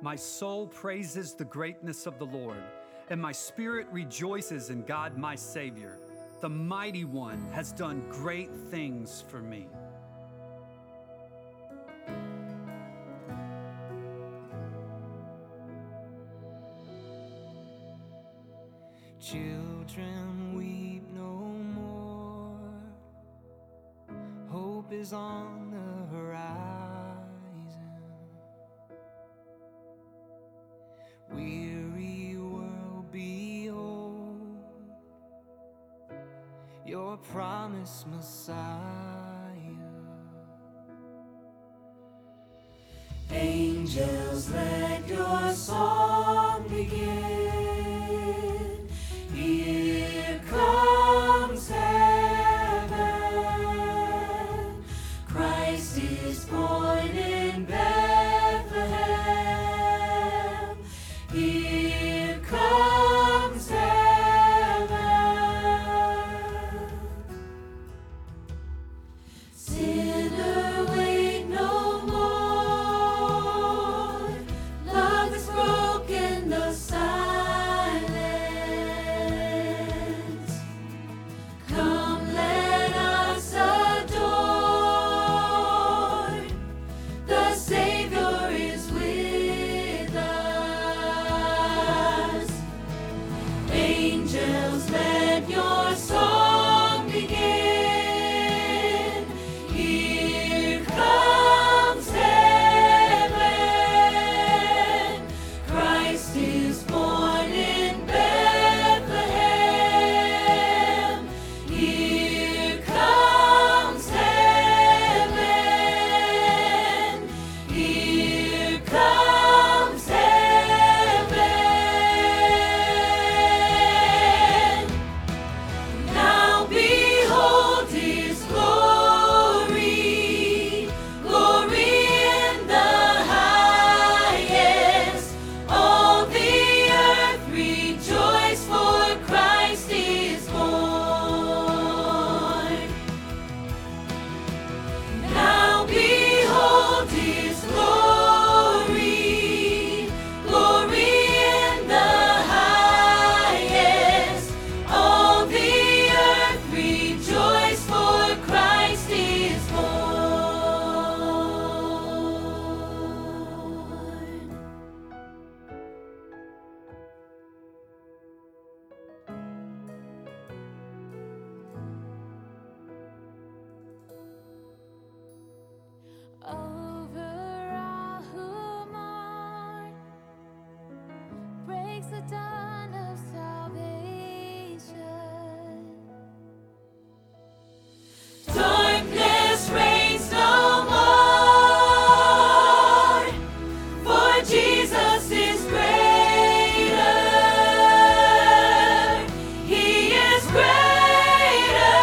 My soul praises the greatness of the Lord, and my spirit rejoices in God my Savior. The Mighty One has done great things for me. Children weep no more. Hope is on the horizon. Weary world, behold your promised Messiah. Angels, let your song begin. Here comes heaven. Christ is born in Bethlehem. Here comes heaven. Sinner, wait no more. Love has broken the silence. Come, let us adore. The Savior is with us. Angels, let your song begin. Here comes heaven. Christ is born in Bethlehem. Here comes heaven. Here comes heaven. Now behold his glory, glory in the highest. All the earth rejoice, for Christ is born. Now behold his glory, glory in the highest. All the earth rejoice, for Christ is born. Over all who mourn, breaks the dawn of salvation. Darkness reigns no more, for Jesus is greater. He is greater.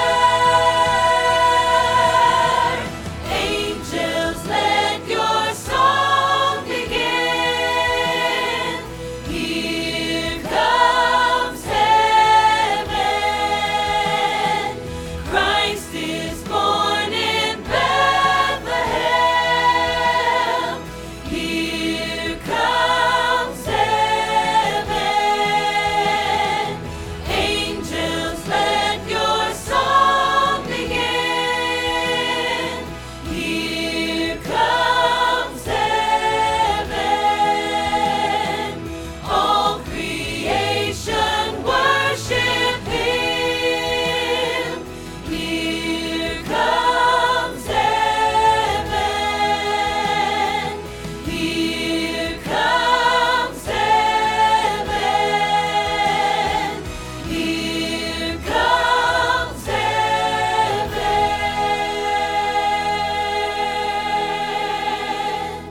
Angels, let your song begin. Here comes heaven. Christ is born in Bethlehem. Here comes heaven. Angels, let your song begin. Here comes heaven. All creation worship him. Here comes heaven. Here comes heaven. Here comes heaven.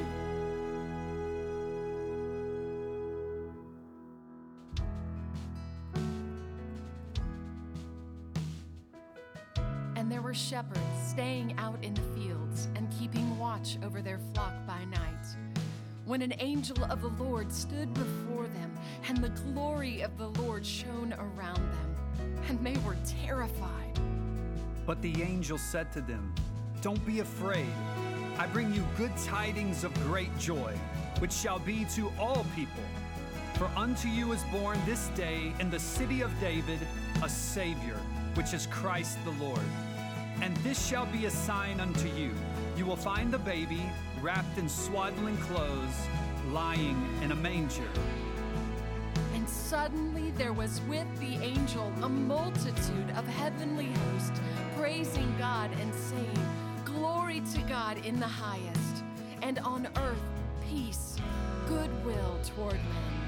And there were shepherds staying out in the fields and keeping watch over their flock by night, when an angel of the Lord stood before them, and the glory of the Lord shone around them, and they were terrified. But the angel said to them, "Don't be afraid. I bring you good tidings of great joy, which shall be to all people. For unto you is born this day in the city of David a Savior, which is Christ the Lord. And this shall be a sign unto you. You will find the baby wrapped in swaddling clothes, lying in a manger. And suddenly there was with the angel a multitude of heavenly hosts, praising God and saying, Glory to God in the highest, and on earth peace, goodwill toward men.